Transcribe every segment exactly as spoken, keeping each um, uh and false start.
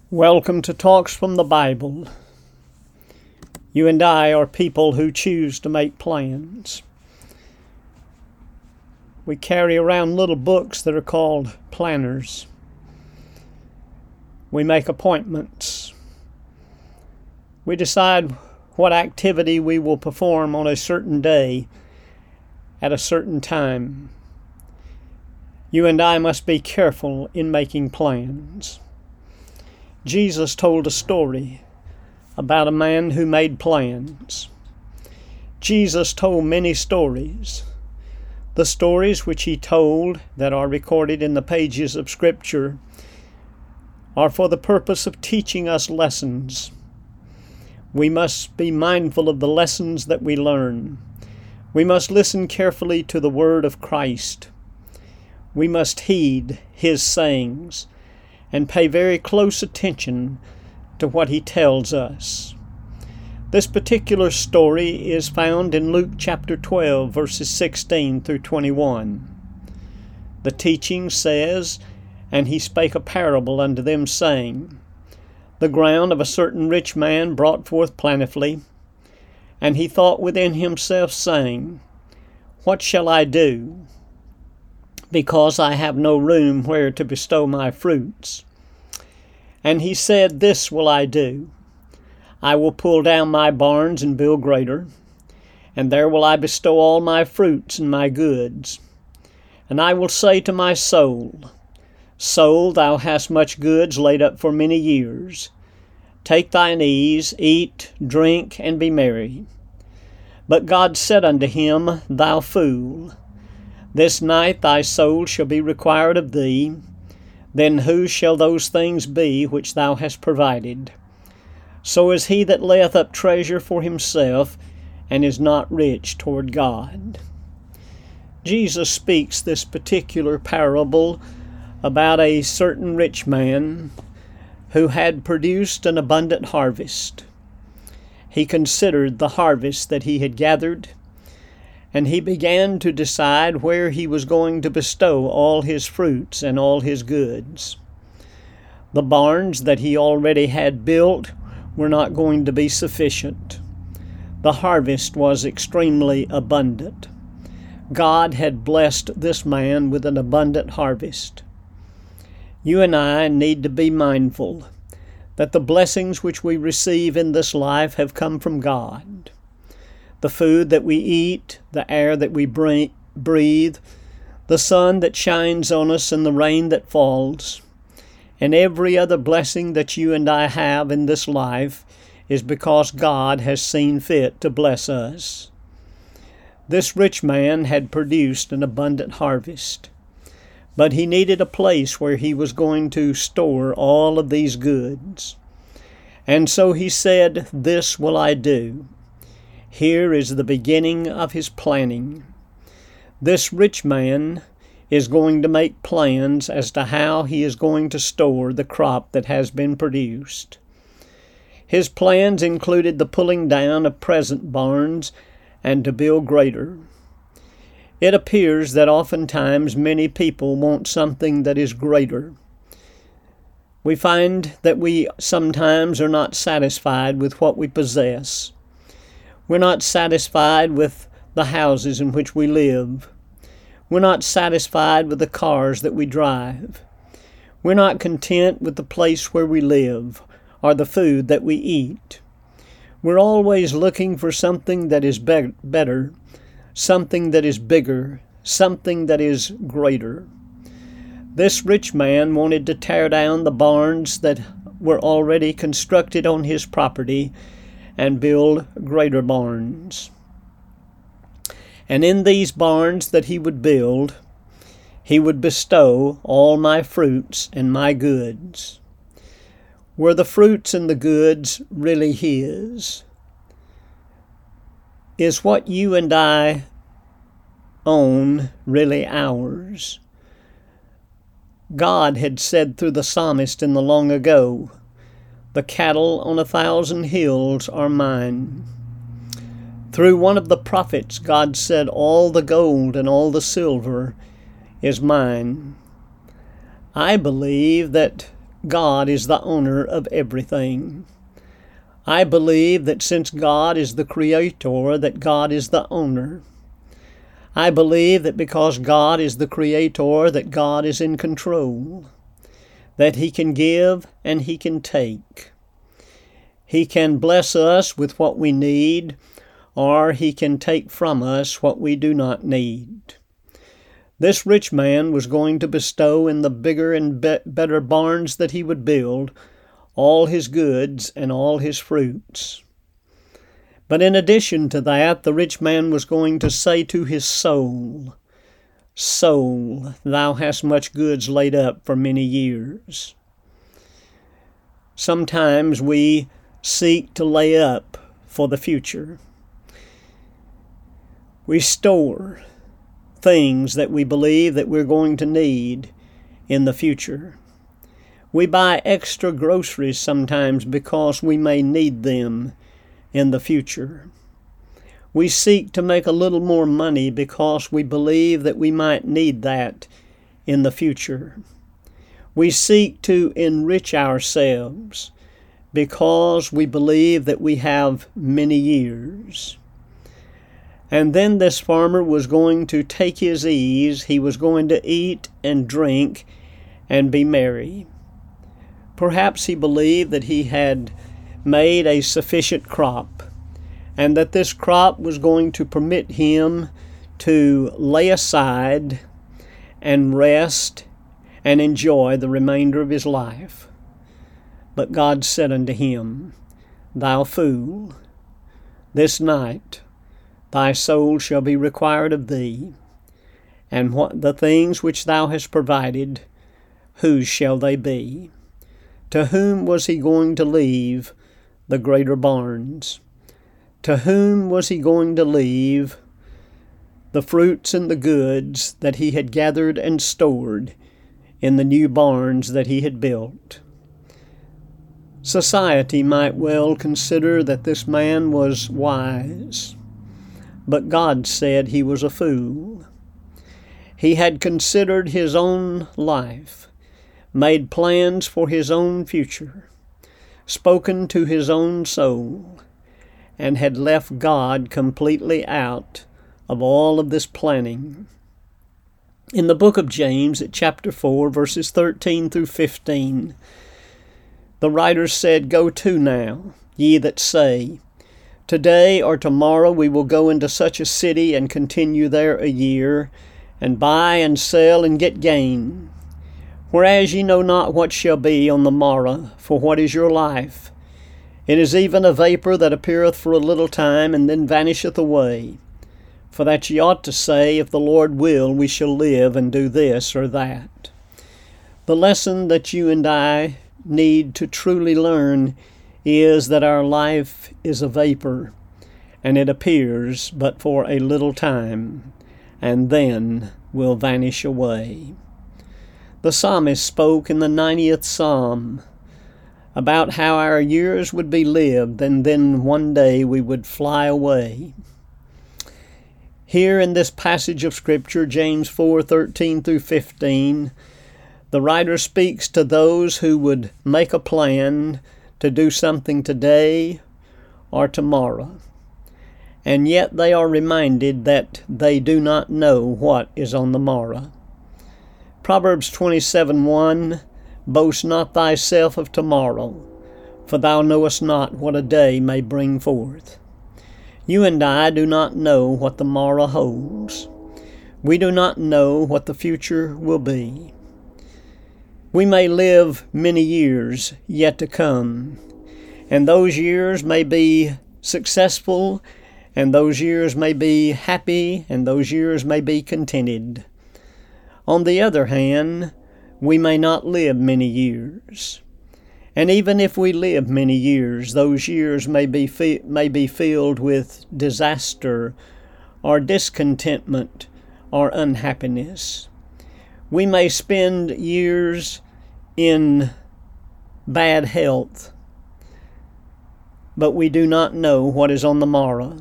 Welcome to Talks from the Bible. You and I are people who choose to make plans. We carry around little books that are called planners. We make appointments. We decide what activity we will perform on a certain day at a certain time. You and I must be careful in making plans. Jesus told a story about a man who made plans. Jesus told many stories. The stories which he told that are recorded in the pages of Scripture are for the purpose of teaching us lessons. We must be mindful of the lessons that we learn. We must listen carefully to the word of Christ. We must heed his sayings and pay very close attention to what he tells us. This particular story is found in Luke chapter twelve, verses sixteen through twenty-one. The teaching says, "And he spake a parable unto them, saying, The ground of a certain rich man brought forth plentifully. And he thought within himself, saying, What shall I do? Because I have no room where to bestow my fruits. And he said, This will I do. I will pull down my barns and build greater, and there will I bestow all my fruits and my goods. And I will say to my soul, Soul, thou hast much goods laid up for many years. Take thine ease, eat, drink, and be merry. But God said unto him, Thou fool, this night thy soul shall be required of thee. Then whose shall those things be which thou hast provided? So is he that layeth up treasure for himself, and is not rich toward God." Jesus speaks this particular parable about a certain rich man who had produced an abundant harvest. He considered the harvest that he had gathered, and he began to decide where he was going to bestow all his fruits and all his goods. The barns that he already had built were not going to be sufficient. The harvest was extremely abundant. God had blessed this man with an abundant harvest. You and I need to be mindful that the blessings which we receive in this life have come from God. The food that we eat, the air that we breathe, the sun that shines on us and the rain that falls, and every other blessing that you and I have in this life is because God has seen fit to bless us. This rich man had produced an abundant harvest, but he needed a place where he was going to store all of these goods. And so he said, This will I do. Here is the beginning of his planning. This rich man is going to make plans as to how he is going to store the crop that has been produced. His plans included the pulling down of present barns and to build greater. It appears that oftentimes many people want something that is greater. We find that we sometimes are not satisfied with what we possess. We're not satisfied with the houses in which we live. We're not satisfied with the cars that we drive. We're not content with the place where we live or the food that we eat. We're always looking for something that is be- better, something that is bigger, something that is greater. This rich man wanted to tear down the barns that were already constructed on his property and build greater barns. And in these barns that he would build, he would bestow all my fruits and my goods. Were the fruits and the goods really his? Is what you and I own really ours? God had said through the psalmist in the long ago, The cattle on a thousand hills are mine. Through one of the prophets, God said, All the gold and all the silver is mine. I believe that God is the owner of everything. I believe that since God is the creator, that God is the owner. I believe that because God is the creator, that God is in control, that He can give and He can take. He can bless us with what we need, or He can take from us what we do not need. This rich man was going to bestow in the bigger and be- better barns that he would build all his goods and all his fruits. But in addition to that, the rich man was going to say to his soul, "Soul, thou hast much goods laid up for many years." Sometimes we seek to lay up for the future. We store things that we believe that we're going to need in the future. We buy extra groceries sometimes because we may need them in the future. We seek to make a little more money because we believe that we might need that in the future. We seek to enrich ourselves because we believe that we have many years. And then this farmer was going to take his ease. He was going to eat and drink and be merry. Perhaps he believed that he had made a sufficient crop, and that this crop was going to permit him to lay aside and rest and enjoy the remainder of his life. But God said unto him, "Thou fool, this night thy soul shall be required of thee, and what the things which thou hast provided, whose shall they be?" To whom was he going to leave the greater barns? To whom was he going to leave the fruits and the goods that he had gathered and stored in the new barns that he had built? Society might well consider that this man was wise, but God said he was a fool. He had considered his own life, made plans for his own future, spoken to his own soul, and had left God completely out of all of this planning. In the book of James, at chapter four, verses thirteen through fifteen, the writer said, "Go to now, ye that say, Today or tomorrow we will go into such a city and continue there a year, and buy and sell and get gain. Whereas ye know not what shall be on the morrow, for what is your life? It is even a vapor that appeareth for a little time, and then vanisheth away. For that ye ought to say, If the Lord will, we shall live and do this or that." The lesson that you and I need to truly learn is that our life is a vapor, and it appears but for a little time, and then will vanish away. The psalmist spoke in the ninetieth Psalm about how our years would be lived, and then one day we would fly away. Here in this passage of Scripture, James four, thirteen through fifteen, the writer speaks to those who would make a plan to do something today or tomorrow, and yet they are reminded that they do not know what is on the morrow. Proverbs twenty-seven one, "Boast not thyself of tomorrow, for thou knowest not what a day may bring forth." You and I do not know what the morrow holds. We do not know what the future will be. We may live many years yet to come, and those years may be successful, and those years may be happy, and those years may be contented. On the other hand, we may not live many years. And even if we live many years, those years may be, fi- may be filled with disaster or discontentment or unhappiness. We may spend years in bad health, but we do not know what is on the morrow.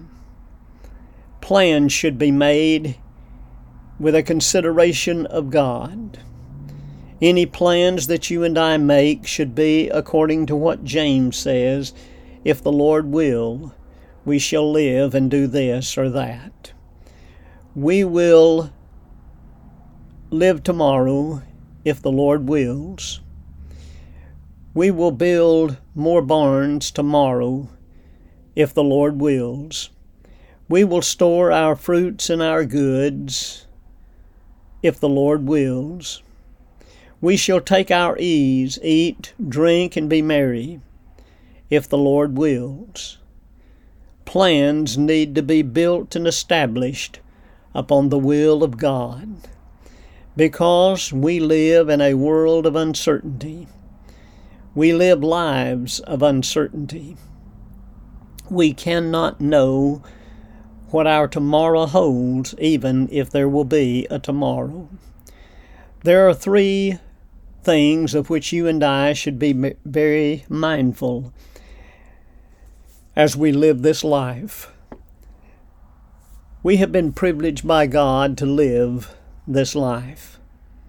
Plans should be made with a consideration of God. Any plans that you and I make should be according to what James says, if the Lord will, we shall live and do this or that. We will live tomorrow if the Lord wills. We will build more barns tomorrow if the Lord wills. We will store our fruits and our goods if the Lord wills. We shall take our ease, eat, drink, and be merry if the Lord wills. Plans need to be built and established upon the will of God, because we live in a world of uncertainty. We live lives of uncertainty. We cannot know what our tomorrow holds, even if there will be a tomorrow. There are three things of which you and I should be very mindful as we live this life. We have been privileged by God to live this life.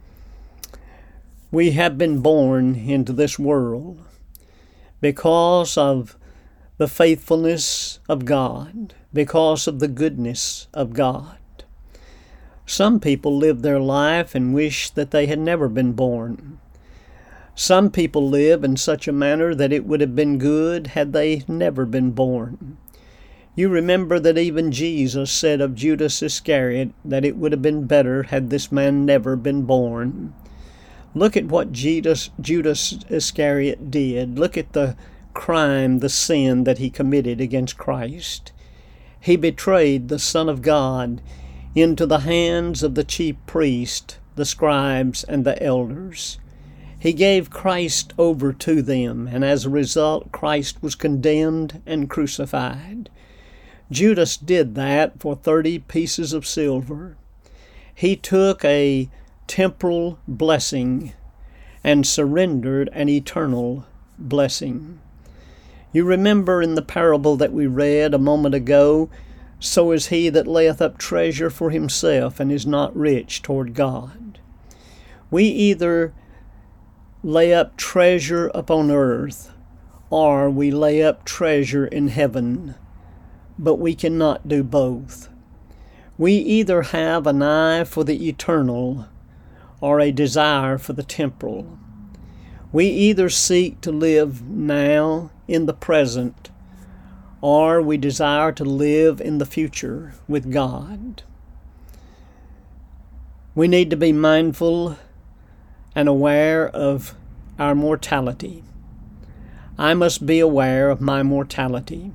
We have been born into this world because of the faithfulness of God, because of the goodness of God. Some people live their life and wish that they had never been born. Some people live in such a manner that it would have been good had they never been born. You remember that even Jesus said of Judas Iscariot that it would have been better had this man never been born. Look at what Judas, Judas Iscariot did. Look at the crime, the sin that he committed against Christ. He betrayed the Son of God into the hands of the chief priests, the scribes, and the elders. He gave Christ over to them, and as a result, Christ was condemned and crucified. Judas did that for thirty pieces of silver. He took a temporal blessing and surrendered an eternal blessing. You remember in the parable that we read a moment ago, so is he that layeth up treasure for himself and is not rich toward God. We either lay up treasure upon earth, or we lay up treasure in heaven, but we cannot do both. We either have an eye for the eternal or a desire for the temporal. We either seek to live now in the present, or we desire to live in the future with God. We need to be mindful and aware of our mortality. I must be aware of my mortality.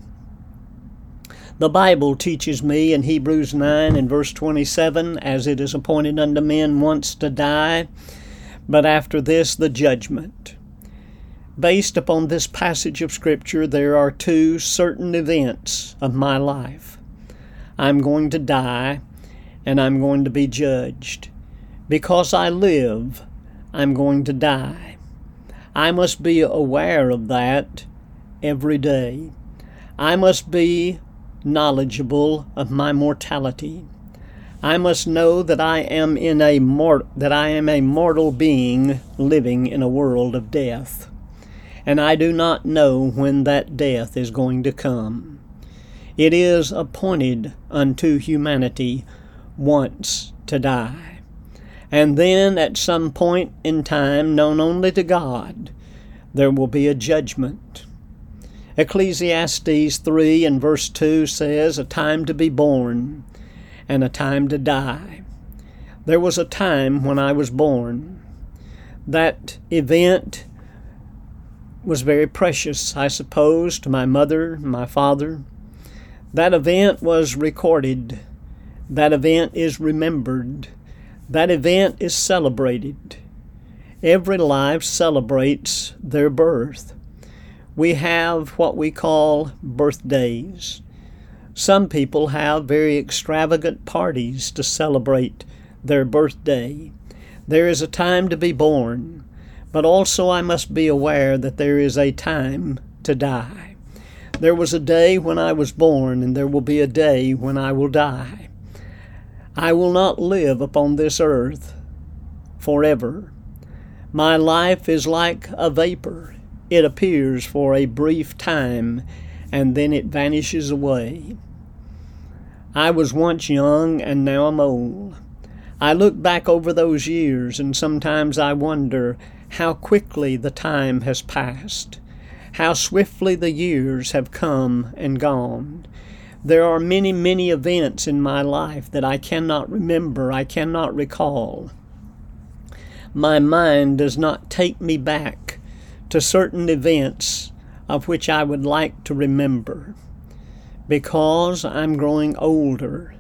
The Bible teaches me in Hebrews nine and verse twenty-seven, as it is appointed unto men once to die, but after this the judgment. Based upon this passage of Scripture, there are two certain events of my life. I'm going to die, and I'm going to be judged. Because I live, I'm going to die. I must be aware of that every day. I must be knowledgeable of my mortality. I must know that I am in a mort- that I am a mortal being living in a world of death. And I do not know when that death is going to come. It is appointed unto humanity once to die. And then at some point in time, known only to God, there will be a judgment. Ecclesiastes three and verse two says, a time to be born and a time to die. There was a time when I was born. That event was very precious, I suppose, to my mother, my father. That event was recorded. That event is remembered. That event is celebrated. Every life celebrates their birth. We have what we call birthdays. Some people have very extravagant parties to celebrate their birthday. There is a time to be born, but also I must be aware that there is a time to die. There was a day when I was born, and there will be a day when I will die. I will not live upon this earth forever. My life is like a vapor. It appears for a brief time, and then it vanishes away. I was once young, and now I'm old. I look back over those years, and sometimes I wonder how quickly the time has passed, how swiftly the years have come and gone. There are many, many events in my life that I cannot remember, I cannot recall. My mind does not take me back to certain events of which I would like to remember, because I'm growing older,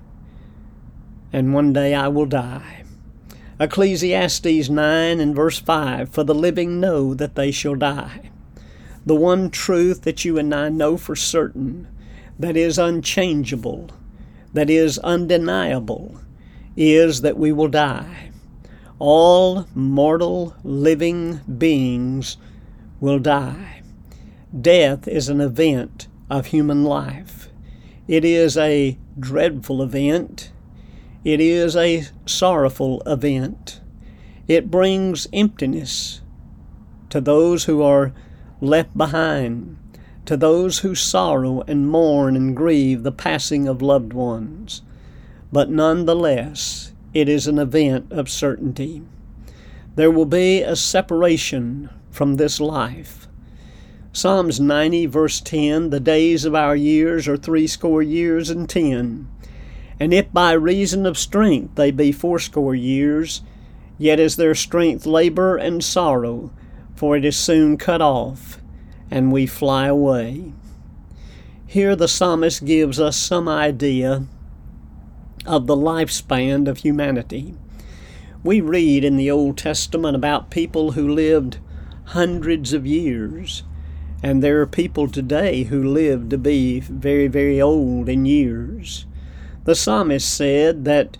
and one day I will die. Ecclesiastes nine and verse five, for the living know that they shall die. The one truth that you and I know for certain, that is unchangeable, that is undeniable, is that we will die. All mortal living beings will die. Death is an event of human life. It is a dreadful event. It is a sorrowful event. It brings emptiness to those who are left behind, to those who sorrow and mourn and grieve the passing of loved ones. But nonetheless, it is an event of certainty. There will be a separation from this life. Psalms ninety, verse ten, the days of our years are threescore years and ten. And if by reason of strength they be fourscore years, yet is their strength labor and sorrow, for it is soon cut off, and we fly away. Here the psalmist gives us some idea of the lifespan of humanity. We read in the Old Testament about people who lived hundreds of years, and there are people today who live to be very, very old in years. The psalmist said that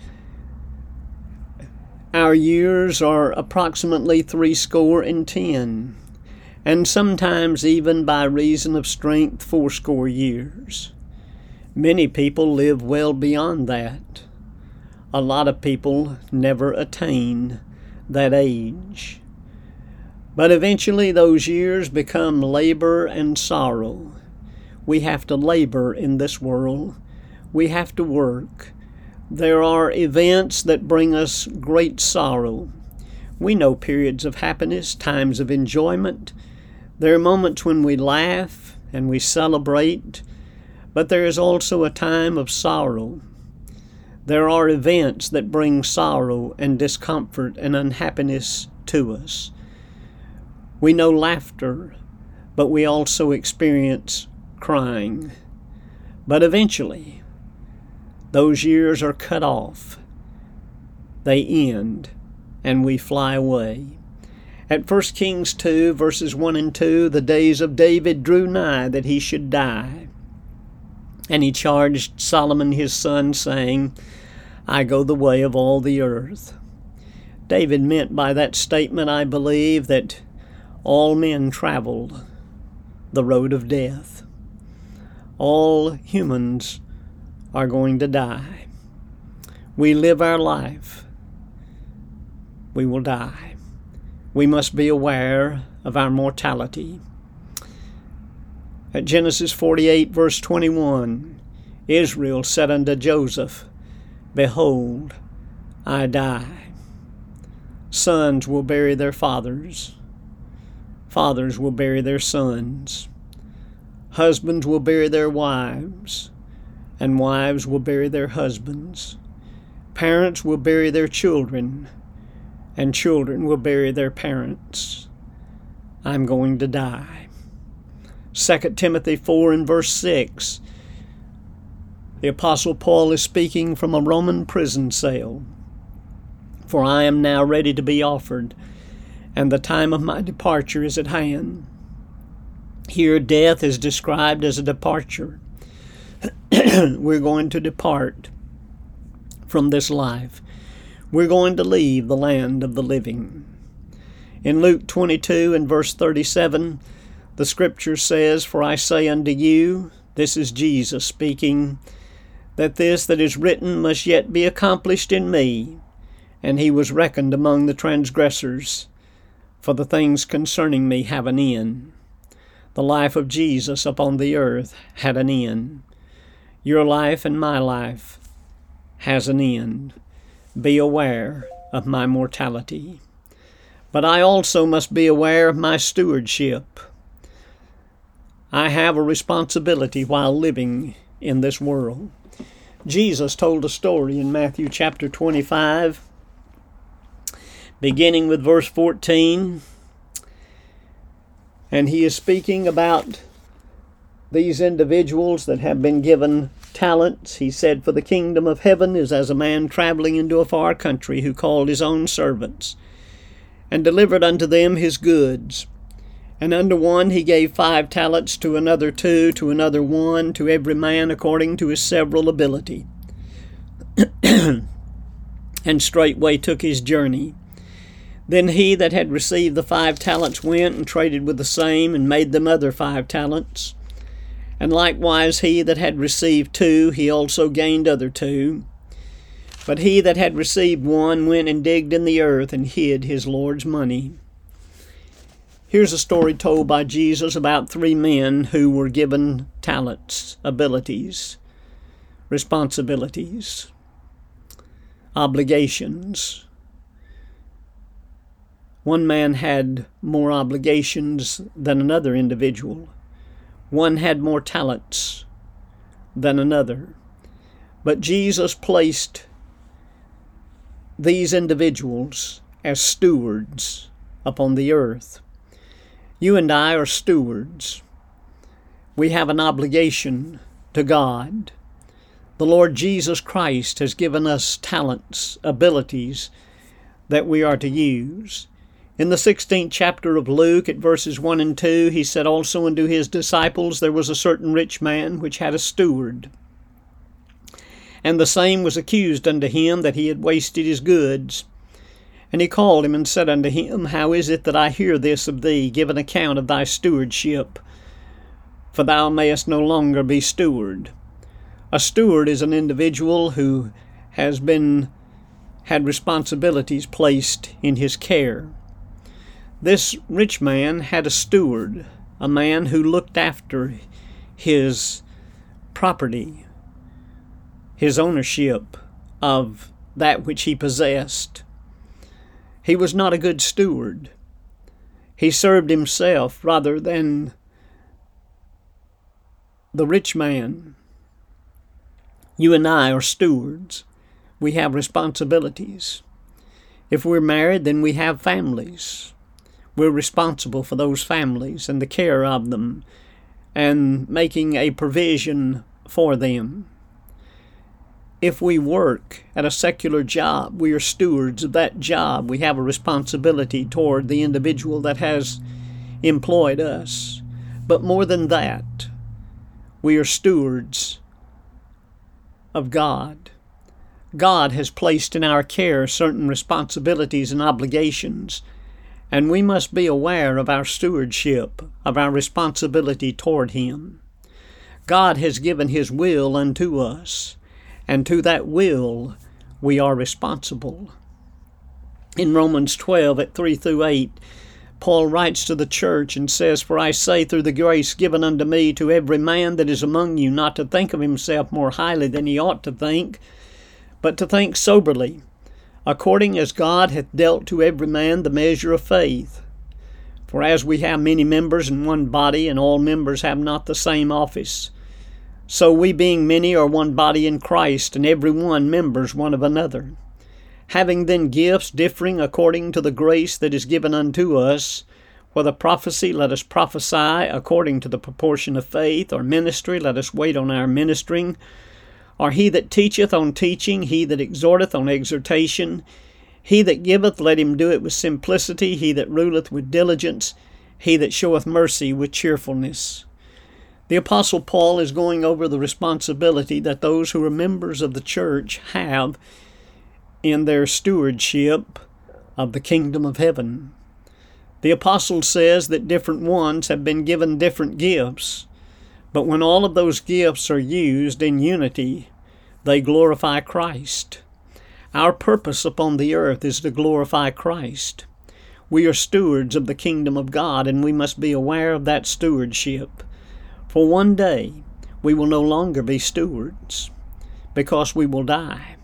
our years are approximately threescore and ten, and sometimes even by reason of strength fourscore years. Many people live well beyond that. A lot of people never attain that age. But eventually those years become labor and sorrow. We have to labor in this world. We have to work. There are events that bring us great sorrow. We know periods of happiness, times of enjoyment. There are moments when we laugh and we celebrate, but there is also a time of sorrow. There are events that bring sorrow and discomfort and unhappiness to us. We know laughter, but we also experience crying. But eventually, those years are cut off. They end, and we fly away. At First Kings two, verses one and two, the days of David drew nigh that he should die. And he charged Solomon his son, saying, I go the way of all the earth. David meant by that statement, I believe, that all men traveled the road of death. All humans are going to die. We live our life. We will die. We must be aware of our mortality. At Genesis forty-eight, verse twenty-one, Israel said unto Joseph, Behold, I die. Sons will bury their fathers. Fathers will bury their sons. Husbands will bury their wives, and wives will bury their husbands. Parents will bury their children, and children will bury their parents. I'm going to die. Second Timothy four and verse six, the Apostle Paul is speaking from a Roman prison cell. For I am now ready to be offered, and the time of my departure is at hand. Here death is described as a departure. We're going to depart from this life. We're going to leave the land of the living. In Luke twenty-two and verse thirty-seven, the scripture says, For I say unto you, this is Jesus speaking, that this that is written must yet be accomplished in me. And he was reckoned among the transgressors, for the things concerning me have an end. The life of Jesus upon the earth had an end. Your life and my life has an end. Be aware of my mortality. But I also must be aware of my stewardship. I have a responsibility while living in this world. Jesus told a story in Matthew chapter twenty-five, beginning with verse fourteen. And he is speaking about these individuals that have been given talents. He said, "For the kingdom of heaven is as a man traveling into a far country, who called his own servants, and delivered unto them his goods. And unto one he gave five talents, to another two, to another one, to every man according to his several ability. And straightway took his journey. Then he that had received the five talents went and traded with the same, and made them other five talents. And likewise he that had received two, he also gained other two. But he that had received one went and digged in the earth, and hid his Lord's money." Here's a story told by Jesus about three men who were given talents, abilities, responsibilities, obligations. One man had more obligations than another individual. One had more talents than another. But Jesus placed these individuals as stewards upon the earth. You and I are stewards. We have an obligation to God. The Lord Jesus Christ has given us talents, abilities that we are to use. In the sixteenth chapter of Luke, at verses one and two, he said, "Also unto his disciples there was a certain rich man which had a steward. And the same was accused unto him that he had wasted his goods. And he called him and said unto him, How is it that I hear this of thee? Give an account of thy stewardship, for thou mayest no longer be steward." A steward is an individual who has been had responsibilities placed in his care. This rich man had a steward, a man who looked after his property, his ownership of that which he possessed. He was not a good steward. He served himself rather than the rich man. You and I are stewards. We have responsibilities. If we're married, then we have families. We're responsible for those families and the care of them and making a provision for them. If we work at a secular job, we are stewards of that job. We have a responsibility toward the individual that has employed us. But more than that, we are stewards of God. God has placed in our care certain responsibilities and obligations, and we must be aware of our stewardship, of our responsibility toward Him. God has given His will unto us, and to that will we are responsible. In Romans twelve, at three through eight, Paul writes to the church and says, "For I say through the grace given unto me to every man that is among you, not to think of himself more highly than he ought to think, but to think soberly, according as God hath dealt to every man the measure of faith. For as we have many members in one body, and all members have not the same office, so we being many are one body in Christ, and every one members one of another. Having then gifts differing according to the grace that is given unto us, whether prophecy, let us prophesy according to the proportion of faith, or ministry, let us wait on our ministering, or he that teacheth on teaching, he that exhorteth on exhortation, he that giveth, let him do it with simplicity, he that ruleth with diligence, he that showeth mercy with cheerfulness." The Apostle Paul is going over the responsibility that those who are members of the church have in their stewardship of the kingdom of heaven. The apostle says that different ones have been given different gifts, but when all of those gifts are used in unity, they glorify Christ. Our purpose upon the earth is to glorify Christ. We are stewards of the kingdom of God, and we must be aware of that stewardship. For one day we will no longer be stewards, because we will die.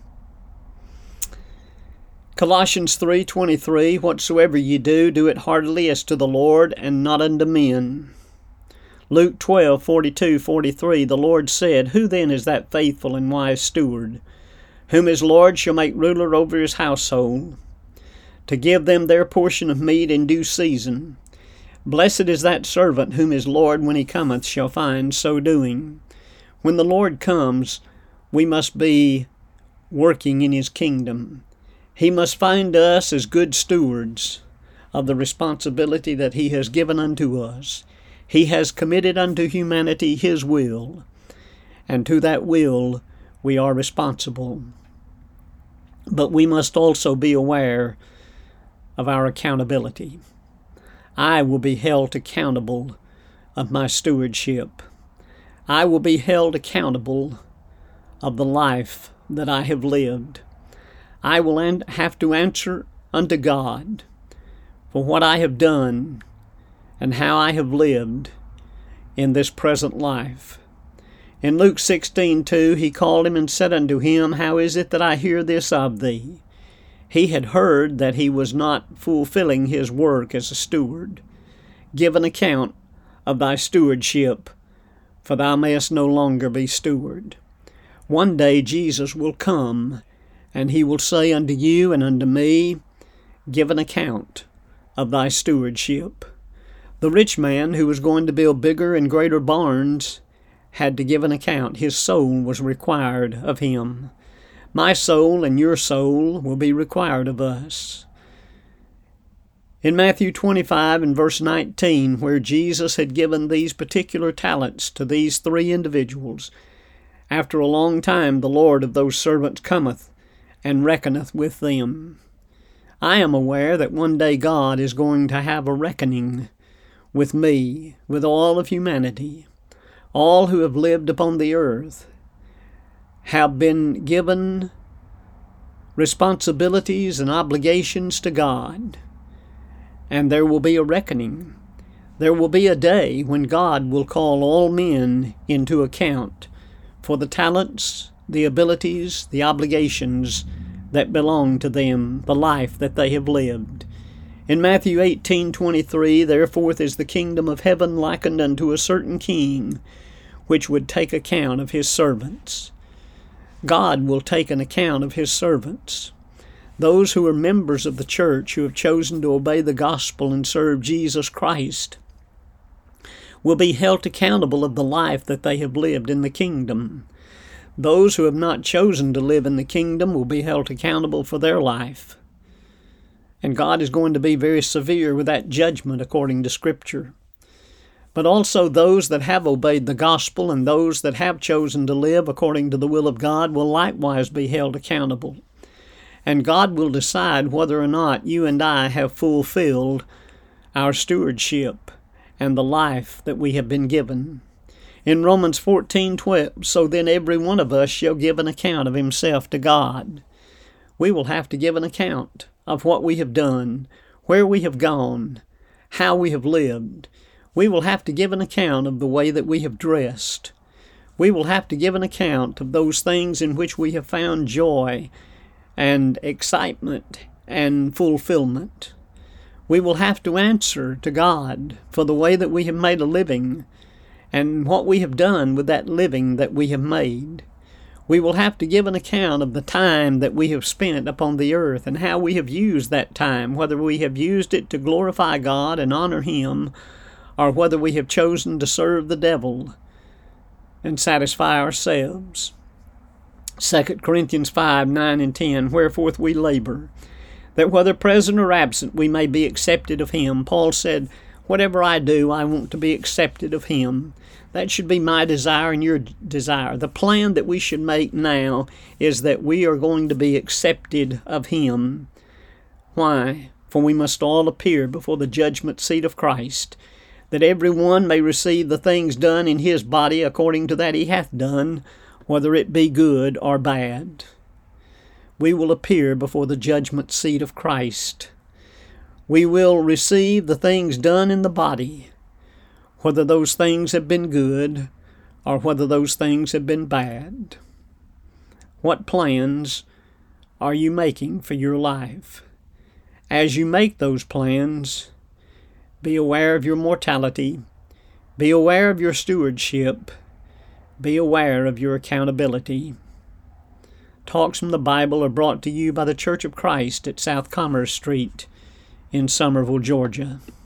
Colossians three twenty-three, whatsoever ye do, do it heartily as to the Lord and not unto men. Luke twelve forty-two forty-three, the Lord said, Who then is that faithful and wise steward, whom his Lord shall make ruler over his household, to give them their portion of meat in due season? Blessed is that servant whom his Lord, when he cometh, shall find so doing. When the Lord comes, we must be working in his kingdom. He must find us as good stewards of the responsibility that he has given unto us. He has committed unto humanity his will, and to that will we are responsible. But we must also be aware of our accountability. I will be held accountable of my stewardship. I will be held accountable of the life that I have lived. I will an- have to answer unto God for what I have done and how I have lived in this present life. In Luke sixteen two, he called him and said unto him, How is it that I hear this of thee? He had heard that he was not fulfilling his work as a steward. Give an account of thy stewardship, for thou mayest no longer be steward. One day Jesus will come, and he will say unto you and unto me, Give an account of thy stewardship. The rich man who was going to build bigger and greater barns had to give an account. His soul was required of him. My soul and your soul will be required of us. In Matthew twenty-five and verse nineteen, where Jesus had given these particular talents to these three individuals, after a long time the Lord of those servants cometh and reckoneth with them. I am aware that one day God is going to have a reckoning with me, with all of humanity. All who have lived upon the earth have been given responsibilities and obligations to God, and there will be a reckoning. There will be a day when God will call all men into account for the talents, the abilities, the obligations that belong to them, the life that they have lived. In Matthew eighteen twenty-three, Therefore is the kingdom of heaven likened unto a certain king, which would take account of his servants. God will take an account of his servants. Those who are members of the church, who have chosen to obey the gospel and serve Jesus Christ, will be held accountable of the life that they have lived in the kingdom. Those who have not chosen to live in the kingdom will be held accountable for their life. And God is going to be very severe with that judgment according to Scripture. But also those that have obeyed the gospel and those that have chosen to live according to the will of God will likewise be held accountable. And God will decide whether or not you and I have fulfilled our stewardship and the life that we have been given. In Romans fourteen twelve, So then every one of us shall give an account of himself to God. We will have to give an account of what we have done, where we have gone, how we have lived. We will have to give an account of the way that we have dressed. We will have to give an account of those things in which we have found joy and excitement and fulfillment. We will have to answer to God for the way that we have made a living and what we have done with that living that we have made. We will have to give an account of the time that we have spent upon the earth and how we have used that time, whether we have used it to glorify God and honor Him, or whether we have chosen to serve the devil and satisfy ourselves. Second Corinthians five, nine and ten, Wherefore we labor, that whether present or absent we may be accepted of Him. Paul said, whatever I do, I want to be accepted of Him. That should be my desire and your desire. The plan that we should make now is that we are going to be accepted of Him. Why? For we must all appear before the judgment seat of Christ, that every one may receive the things done in his body according to that he hath done, whether it be good or bad. We will appear before the judgment seat of Christ. We will receive the things done in the body, whether those things have been good or whether those things have been bad. What plans are you making for your life? As you make those plans, be aware of your mortality, be aware of your stewardship, be aware of your accountability. Talks from the Bible are brought to you by the Church of Christ at South Commerce Street in Somerville, Georgia.